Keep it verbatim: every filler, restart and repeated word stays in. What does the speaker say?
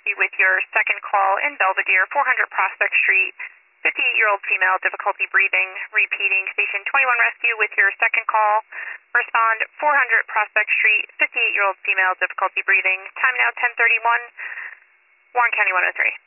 Rescue with your second call in Belvedere, four hundred Prospect Street. fifty-eight-year-old female, difficulty breathing. Repeating, Station twenty-one Rescue with your second call. Respond, four hundred Prospect Street, fifty-eight-year-old female, difficulty breathing. Time now ten thirty-one, Warren County one oh three.